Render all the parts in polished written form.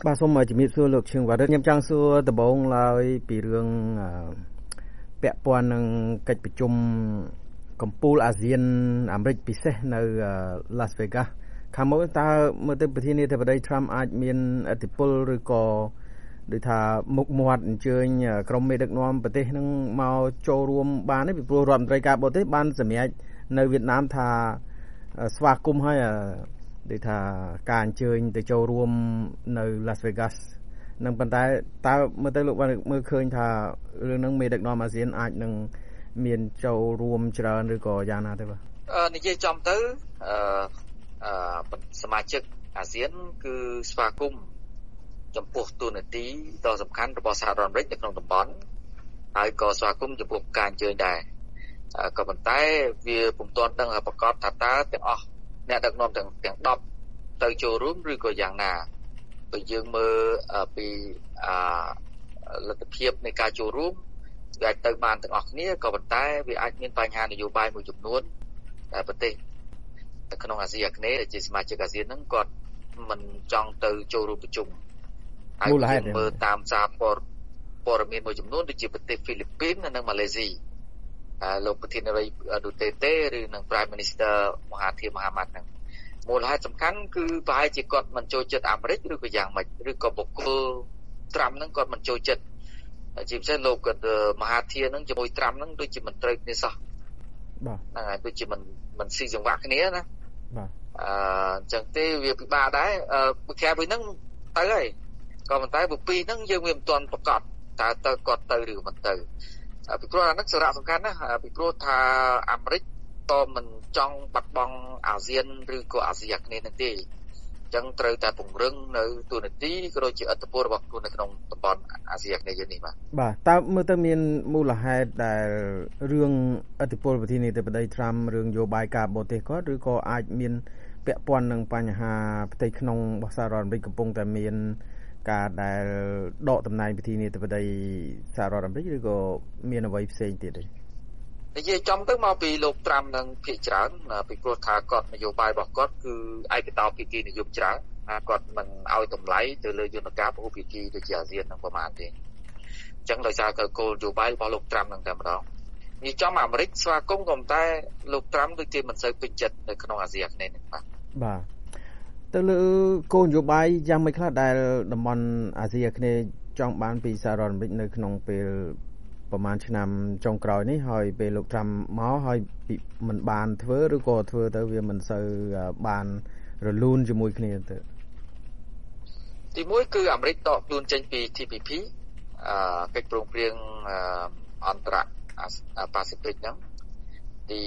បាទសូមជំរាបសួរលោកឈឹងវ៉ារិតខ្ញុំចង់សួរដំបូងឡើយពីរឿងពាក់ព័ន្ធនឹងកិច្ចប្រជុំកម្ពុជាអាស៊ានអាមេរិកពិសេសនៅ Las Vegas ខាងមុខតើមើលទៅប្រធានាធិបតី Trump អាចមានឥទ្ធិពលឬក៏ដូចថាមុខមាត់អញ្ជើញក្រុមមេដឹកនាំប្រទេសនឹងមកចូលរួមបានទេពីព្រោះរដ្ឋមន្ត្រីការបរទេសបានសម្រេចនៅវៀតណាមថាស្វាគមន៍ឲ្យដូចថាការអញ្ជើញទៅចូលរួមនៅ Las Vegas នឹងប៉ុន្តែតើមើលទៅលោកបានមើលឃើញថារឿងហ្នឹងមេដឹកនាំអាស៊ានអាចនឹងមានចូលរួមច្រើនឬក៏យ៉ាងណាទេបាទនិយាយចំទៅសមាជិកអាស៊ានគឺស្វាគមន៍ចំពោះទូនាទីដ៏សំខាន់របស់សហរដ្ឋអាមេរិកនៅក្នុងតំបន់ហើយក៏ស្វាគមន៍ចំពោះការអញ្ជើញដែរក៏ប៉ុន្តែវាពុំទាន់ដឹងប្រកាសថាតើទាំងអស់អ្នកដឹកនាំទាំង10ទៅចូលរួមឬក៏យ៉ាងណាបើយើងមើលពីលទ្ធភាពនៃការចូលរួមវាអាចទៅបានទាំងអស់គ្នាក៏ប៉ុន្តែវាអាចមានបញ្ហានយោបាយមួយចំនួនតែប្រទេសនៅក្នុងអាស៊ីអាគ្នេយ៍ដែលជាសមាជិកអាស៊ានហ្នឹងគាត់មិនចង់ទៅចូលរួមប្រជុំហើយយើងមើលតាមសារព័ត៌មានមួយចំនួនដូចជាប្រទេសហ្វីលីពីននិងម៉ាឡេស៊ីលោកប្រធានាធិបតីឌូតេតេឬនិង Prime Minister មហាធិមហាម៉ាត់ហ្នឹងមូលហេតុសំខាន់គឺប្រហែលជាគាត់មិនចូលចិត្តអាមេរិកឬក៏យ៉ាងម៉េចឬក៏បុគ្គលត្រាំហ្នឹងគាត់មិនចូលចិត្តជាពិសេសលោកគាត់មហាធិហ្នឹងជាមួយត្រាំហ្នឹងដូចជាមិនត្រូវគ្នាសោះបាទហ្នឹងហើយដូចជាមិនស៊ីសង្វាក់គ្នាណាបាទអញ្ចឹងទេវាពិបាកដែរក្រៅពីហ្នឹងទៅហើយក៏ប៉ុន្តែពីហ្នឹងយើងវាមិនទាន់ប្រកាសតើទៅគាត់ទៅឬមិនទៅពីព្រោះអាហ្នឹងសារៈសំខាន់ណាពីព្រោះថាអាមេរិកក៏មិនចង់បាត់បង់អាស៊ានឬក៏អាស៊ីអាគ្នេយ៍ហ្នឹងទេអញ្ចឹងត្រូវតែពង្រឹងនៅទូនាទីក៏ដូចជាឥទ្ធិពលរបស់ខ្លួននៅក្នុងតំបន់អាស៊ីអាគ្នេយ៍យើងនេះបាទតើមើលទៅមានមូលហេតុដែលរឿងឥទ្ធិពលប្រធានាធិបតី Trump រឿងនយោបាយការបរទេសគាត់ឬក៏អាចមានពាក់ព័ន្ធនឹងបញ្ហាផ្ទៃក្នុងរបស់សហរដ្ឋអាមេរិកកំពុងតែមានការដែលដកតំណែងប្រធានាធិបតីសហរដ្ឋអាមេរិកឬក៏មានអ្វីផ្សេងទៀតទេនិយាយចំទៅមកពីលោកត្រាំនឹងភាគច្រើនពីព្រោះថាគាត់នយោបាយរបស់គាត់គឺឯកតោភាគីនិយមច្រើនគាត់មិនឲ្យតម្លៃទៅលើយន្តការពហុភាគីដូចជាអាស៊ាននឹងប្រមាណទេអញ្ចឹងដោយសារគោលនយោបាយរបស់លោកត្រាំនឹងតែម្ដងនិយាយចំអាមេរិកស្វាគមន៍ក៏តែលោកត្រាំដូចជាមិនសូវពេញចិត្តនៅក្នុងអាស៊ីអាគ្នេយ៍នេះបាទទៅលើគោលនយោបាយយ៉ាងម៉េចខ្លះដែលតំបន់អាស៊ីអាគ្នេយ៍ចង់បានពីសហរដ្ឋអាមេរិកនៅក្នុងពេលប្រហែលឆ្នាំចុងក្រោយនេះហើយពេលលោកត្រាំមកហើយមិនបានធ្វើឬក៏ធ្វើទៅវាមិនសូវបានរលូនជាមួយគ្នាទៅទីមួយគឺអាមេរិកដកខ្លួនចេញពី TPP កិច្ចព្រមព្រៀងអន្តរប៉ាស៊ីហ្វិកហ្នឹងទី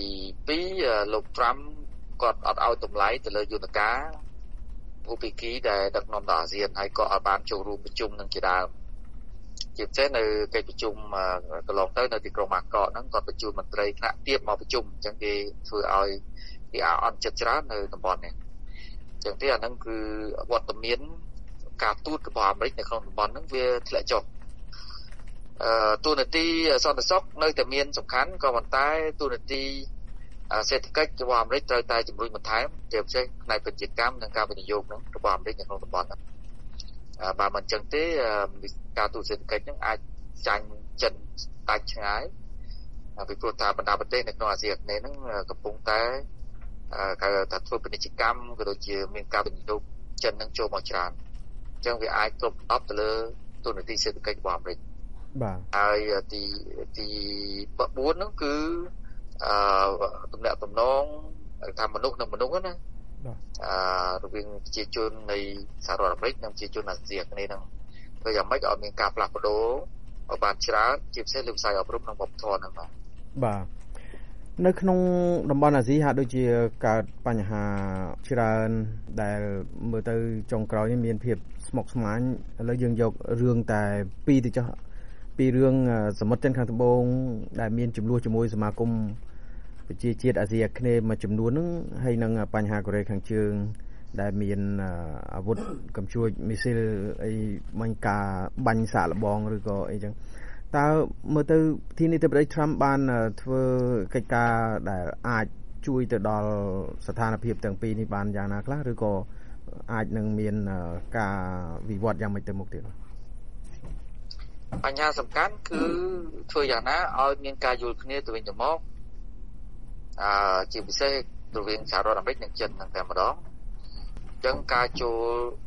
2លោកត្រាំគាត់អត់ឲ្យតម្លៃទៅលើយន្តការពហុភាគីដែលដឹកនាំដល់អាស៊ានហើយក៏អត់បានចូលរួមប្រជុំនឹងជាដើមជាពិសេសនៅកិច្ចប្រជុំកន្លងទៅនៅទីក្រុងម៉ាកកហ្នឹងគាត់បញ្ជូនមន្ត្រីថ្នាក់ទាបមកប្រជុំអញ្ចឹងគេធ្វើឲ្យគេអន់ចិត្តច្រើននៅតំបន់នេះអញ្ចឹងទេអាហ្នឹងគឺវត្តមានការទូតរបស់អាមេរិកនៅក្នុងតំបន់ហ្នឹងវាធ្លាក់ចុះទូនាទីសន្តិសុខនៅតែមានសំខាន់ក៏ប៉ុន្តែទូនាទីសេដ្ឋកិច្ចរបស់អាមេរិកត្រូវតែជំរុញបន្ថែមជាពិសេសផ្នែកពាណិជ្ជកម្មនិងការវិនិយោគហ្នឹងរបស់អាមេរិកនៅក្នុងតំបន់ហ្នឹងបើមិនអញ្ចឹងទេការទូតសេដ្ឋកិច្ចហ្នឹងអាចចាញ់ចិនដាច់ឆ្ងាយពីព្រោះថាបណ្ដាប្រទេសនៅក្នុងអាស៊ីអាគ្នេយ៍ហ្នឹងកំពុងតែគេថាធ្វើពាណិជ្ជកម្មក៏ដូចជាមានការវិនិយោគចិនហ្នឹងចូលមកច្រើនអញ្ចឹងវាអាចគ្រប់ដប់ទៅលើទូនាទីសេដ្ឋកិច្ចរបស់អាមេរិកបាទហើយទី4ហ្នឹងគឺទំនាក់ទំនងថាមនុស្សនឹងមនុស្សណារវាងប្រជាជននៃសហរដ្ឋអាមេរិកនិងប្រជាជនអាស៊ីអាគ្នេយ៍ហ្នឹងធ្វើយ៉ាងម៉េចឲ្យមានការផ្លាស់ប្ដូរឲ្យបានច្រើនជាពិសេសលើវិស័យអប់រំនិងវប្បធម៌ហ្នឹងបាទនៅក្នុងតំបន់អាស៊ីហាក់ដូចជាកើតបញ្ហាច្រើនដែលមើលទៅចុងក្រោយនេះមានភាពស្មុគស្មាញឥឡូវយើងយករឿងតែពីរទៅចុះពីរឿងសមុទ្រចិនខាងត្បូងដែលមានចំនួនជាមួយសមាគមប្រជាជាតិអាស៊ីអាគ្នេយ៍មួយចំនួនហ្នឹងហើយនឹងបញ្ហាកូរ៉េខាងជើងដែលមានអាវុធកំជួចមីស៊ីលអីបាញ់ការបាញ់សាកល្បងឬក៏អីចឹងតើមើលទៅប្រធានាធិបតី Trump បានធ្វើកិច្ចការដែលអាចជួយទៅដល់ស្ថានភាពទាំងពីរនេះបានយ៉ាងណាខ្លះឬក៏អាចនឹងមានការវិវត្តយ៉ាងម៉េចទៅមុខទៀតបញ្ហាសំខាន់គឺធ្វើយ៉ាងណាឲ្យមានការយល់គ្នាទៅវិញទៅមកជាពិសេសរវាងសហរដ្ឋអាមេរិកនិងចិនតែម្ដងអញ្ចឹងការចូល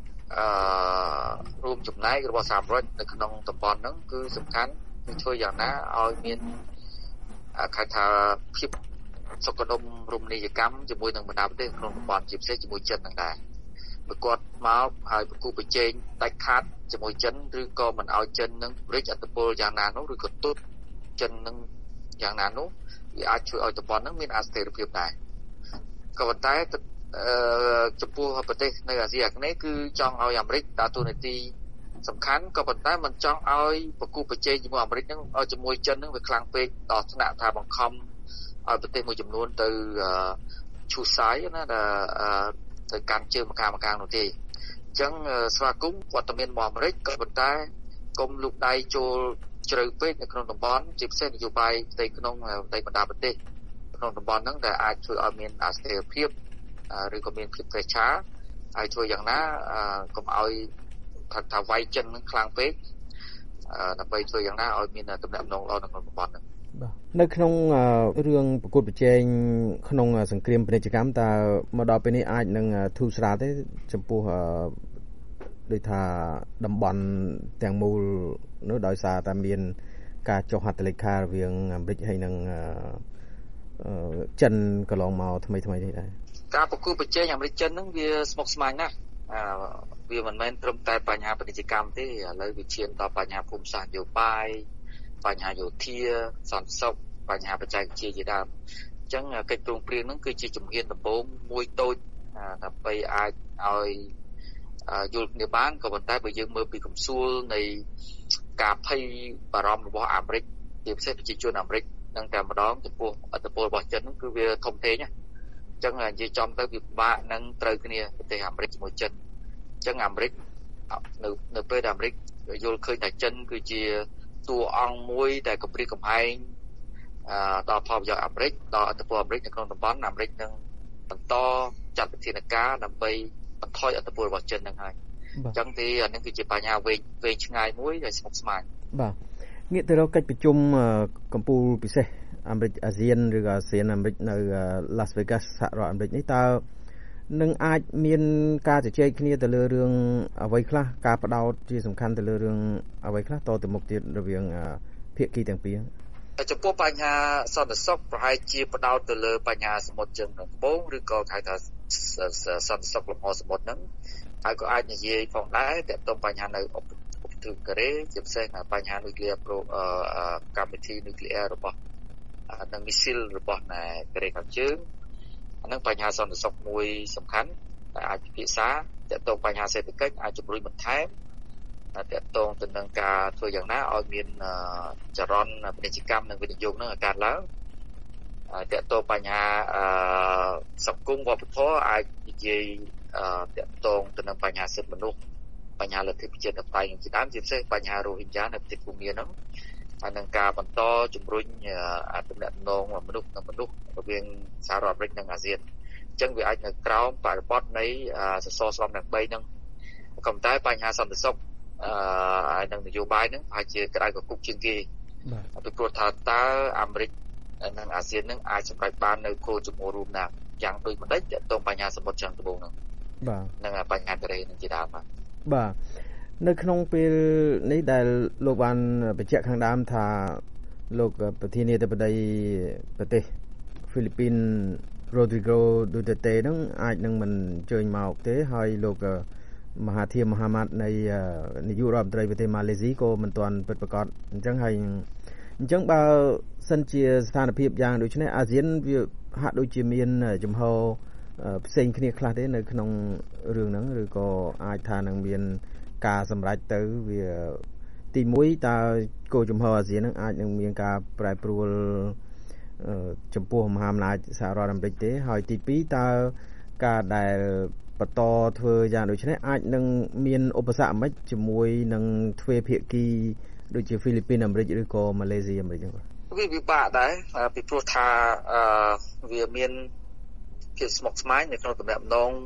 រួមចំណែករបស់សហរដ្ឋនៅក្នុងតំបន់ហ្នឹងគឺសំខាន់គឺធ្វើយ៉ាងណាឲ្យមានគេថាភាពសុខដុមរមណីយកម្មជាមួយនឹងបណ្ដាប្រទេសក្នុងតំបន់ជាពិសេសជាមួយចិនហ្នឹងដែរបើគាត់មកហើយប្រគល់ប្រជែងដាច់ខាតជាមួយចិនឬក៏មិនឲ្យចិននឹងរិចអត្តពលយ៉ាងណានោះឬក៏ទប់ចិននឹងយ៉ាងណានោះវាអាចជួយឲ្យតំបន់ហ្នឹងមានអស្ថិរភាពដែរក៏ប៉ុន្តែចំពោះប្រទេសនៅអាស៊ីអាគ្នេយ៍គឺចង់ឲ្យអាមេរិកដើរតួនាទីសំខាន់ក៏ប៉ុន្តែមិនចង់ឲ្យប្រគល់ប្រជែងជាមួយអាមេរិកហ្នឹងឲ្យជាមួយចិនហ្នឹងវាខ្លាំងពេកដល់ថ្នាក់ថាបង្ខំឲ្យប្រទេសមួយចំនួនទៅឈូសសាយណាទៅកាន់ជើងម្ខាងនោះទេអញ្ចឹងស្វាគមន៍វត្តមានរបស់អាមេរិកក៏ប៉ុន្តែកុំលូកដៃចូលជ្រៅពេកនៅក្នុងតំបន់ជាពិសេសនយោបាយផ្ទៃក្នុងផ្ទៃបណ្ដាប្រទេសក្នុងតំបន់ហ្នឹងដែលអាចជួយឲ្យមានអស្ថិរភាពឬក៏មានភាពប្រឆាហើយជួយយ៉ាងណាកុំឲ្យថាវាយចិននឹងខ្លាំងពេកដើម្បីជួយយ៉ាងណាឲ្យមានទំនាក់ទំនងល្អនៅក្នុងតំបន់ហ្នឹងបាទនៅក្នុងរឿងប្រកួតប្រជែងក្នុងសង្គ្រាមពាណិជ្ជកម្មតើមកដល់ពេលនេះអាចនឹងធូរស្រាលទេចំពោះដូចថាតំបន់ទាំងមូលនោះដោយសារតែមានការចុះហត្ថលេខារវាងអាមេរិកហើយនិងចិនកន្លងមកថ្មីនេះដែរការប្រគល់ប្រជែងអាមេរិកចិនហ្នឹងវាស្មុគស្មាញណាស់វាមិនមែនត្រឹមតែបញ្ហាពាណិជ្ជកម្មទេឥឡូវវាឈានដល់បញ្ហាភូមិសាស្ត្រនយោបាយបញ្ហាយោធាសន្តិសុខបញ្ហាបច្ចេកវិទ្យាជាដើមអញ្ចឹងកិច្ចព្រមព្រៀងហ្នឹងគឺជាជំហានដំបូងមួយតូចដើម្បីអាចឲ្យយល់គ្នាបានក៏ប៉ុន្តែបើយើងមើលពីកំសួលនៃការភ័យបារម្ភរបស់អាមេរិកជាពិសេសប្រជាជនអាមេរិកនឹងតែម្ដងចំពោះអត្តពលរបស់ចិនហ្នឹងគឺវាធំធេងណាអញ្ចឹងនិយាយចំទៅវាពិបាកនឹងត្រូវគ្នាប្រទេសអាមេរិកជាមួយចិនអញ្ចឹងអាមេរិកនៅពេលដែលអាមេរិកយល់ឃើញថាចិនគឺជាតួអង្គមួយដែលគម្រាមកំហែងដល់ផលប្រយោជន៍អាមេរិកដល់អត្តពលអាមេរិកនៅក្នុងតំបន់អាមេរិកនឹងបន្តចាត់វិធានការដើម្បីបន្ថយអត្តពលរបស់ចិននឹងហើយអញ្ចឹងទីអានេះគឺជាបញ្ហាវែងឆ្ងាយមួយដែលស្មុគស្មាញបាទងាកទៅរកកិច្ចប្រជុំកម្ពុជាពិសេសអាមេរិកអាស៊ានឬក៏អាស៊ានអាមេរិកនៅ Las Vegas សហរដ្ឋអាមេរិកនេះតើនឹងអាចមានការជជែកគ្នាទៅលើរឿងអ្វីខ្លះការផ្ដោតជាសំខាន់ទៅលើរឿងអ្វីខ្លះតទៅមុខទៀតរវាងភាគីទាំងពីរចំពោះបញ្ហាសន្តិសុខប្រហែលជាផ្ដោតទៅលើបញ្ហាសមុទ្រជើងត្បូងឬក៏ហៅថាសន្តិសុខលំហសមុទ្រហ្នឹងហើយក៏អាចនិយាយផងដែរទាក់ទងបញ្ហានៅឧបទ្វីបកូរ៉េជាពិសេសបញ្ហានុយក្លេអ៊ែរកម្មវិធីនុយក្លេអ៊ែររបស់និងមីស៊ីលរបស់ណែកូរ៉េខាងជើងអានឹងបញ្ហាសន្តិសុខមួយសំខាន់ដែលអាចពិភាក្សាទាក់ទងបញ្ហាសេដ្ឋកិច្ចអាចជំរុញបន្ថែមទាក់ទងទៅនឹងការធ្វើយ៉ាងណាឲ្យមានចរន្តពាណិជ្ជកម្មនិងវិនិយោគនឹងកើតឡើងទាក់ទងបញ្ហាសង្គមវប្បធម៌អាចនិយាយទាក់ទងទៅនឹងបញ្ហាសិទ្ធិមនុស្សបញ្ហាលទ្ធិប្រជាធិបតេយ្យជាដើមជាពិសេសបញ្ហារ៉ូហិញយ៉ានៅប្រទេសភូមាហ្នឹងហើយនឹងការបន្តជំរុញទំនាក់ទំនងមនុស្សនិងមនុស្សរវាងសហរដ្ឋអាមេរិកនិងអាស៊ានអញ្ចឹងវាអាចនៅក្រោមបរិបទនៃសសរស្តម្ភទាំង3ហ្នឹងក៏ប៉ុន្តែបញ្ហាសន្តិសុខហើយនឹងនយោបាយហ្នឹងប្រហែលជាក្តៅកគុកជាងគេពីព្រោះថាតើអាមេរិកនិងអាស៊ានហ្នឹងអាចសម្រេចបាននៅគោលជំហររួមណាយ៉ាងដូចម្ដេចទាក់ទងបញ្ហាសមុទ្រជើងត្បូងហ្នឹងបាទនឹងបញ្ហាកូរ៉េនឹងជាដើមបាទនៅក្នុងពេលនេះដែលលោកបានបញ្ជាក់ខាងដើមថាលោកប្រធានាធិបតីប្រទេសហ្វីលីពីន Rodrigo Duterte នឹងអាចនឹងមិនអញ្ជើញមកទេហើយលោកមហាធិមហាម៉ាត់នៃនាយករដ្ឋមន្ត្រីប្រទេសម៉ាឡេស៊ីក៏មិនទាន់ពិតប្រាកដអញ្ចឹងហើយអញ្ចឹងបើសិនជាស្ថានភាពយ៉ាងដូចនេះអាស៊ានវាហាក់ដូចជាមានចំហផ្សេងគ្នាខ្លះទេនៅក្នុងរឿងហ្នឹងឬក៏អាចថានឹងមានការសម្រេចទៅវាទី1តើគោលជំហរអាស៊ាននឹងអាចនឹងមានការប្រែប្រួលចំពោះមហាអំណាចសហរដ្ឋអាមេរិកទេហើយទី2តើការដែលបន្តធ្វើយ៉ាងដូចនេះអាចនឹងមានឧបសគ្គអ្មេចជាមួយនឹងទ្វេភាគីដូចជាហ្វីលីពីនអាមេរិកឬក៏ម៉ាឡេស៊ីអាមេរិកហ្នឹងវាពិបាកដែរពីព្រោះថាវាមានភាពស្មុគស្មាញនៅក្នុងទំនាក់ទំនង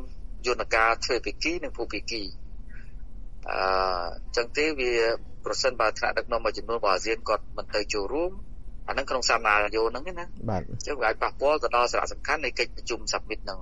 យន្តការធ្វើភាគីនិងភូភាគីចឹងទេវាប្រសិនបើថ្នាក់ដឹកនាំមួយចំនួនរបស់អាស៊ានគាត់មិនទៅចូលរួមអាហ្នឹងក្នុងសាមណាយោហ្នឹងណាបាទចឹងវាអាចប៉ះពាល់ទៅដល់សារៈសំខាន់នៃកិច្ចប្រជុំ summit ហ្នឹង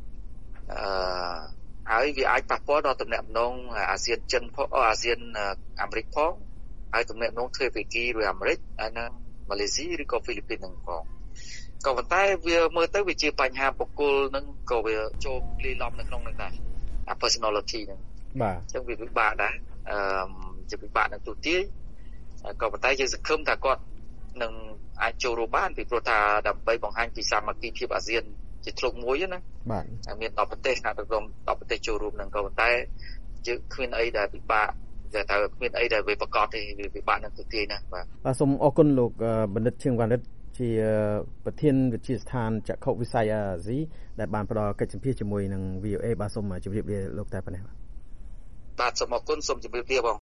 ហើយវាអាចប៉ះពាល់ដល់ទំនាក់ទំនងអាស៊ានចិនផងអាស៊ានអាមេរិកផងហើយទំនាក់ទំនងទ្វេភាគីឬអាមេរិកហើយនៅម៉ាឡេស៊ីឬក៏ហ្វីលីពីនហ្នឹងផងក៏ប៉ុន្តែវាមើលទៅវាជាបញ្ហាបុគ្គលហ្នឹងក៏វាចូលលាយឡំនៅក្នុងហ្នឹងដែរអា personality ហ្នឹងបាទអញ្ចឹងវាពិបាកដែរជាពិបាកនឹងទូទាយក៏ប៉ុន្តែយើងសង្ឃឹមថាគាត់នឹងអាចចូលរួមបានពីព្រោះថាដើម្បីបង្ហាញពីសាមគ្គីភាពអាស៊ានជាធ្លុងមួយណាបាទមាន10ប្រទេសណាដឹកនាំ10ប្រទេសចូលរួមនឹងក៏ប៉ុន្តែយើងគ្មានអីដែលពិបាកតែតើគ្មានអីដែលវាប្រកបទេវាពិបាកនឹងទូទាយណាបាទសូមអរគុណលោកបណ្ឌិតឈៀងវណ្ណរិទ្ធជាប្រធានវិទ្យាស្ថានចក្ខុវិស័យអាស៊ីដែលបានផ្ដល់កិច្ចសម្ភាសជាមួយនឹង VOA បាទសូមជម្រាបលាលោកតែប៉ុណ្ណេះបាទសូមអរគុណសូមជម្រាបលាបង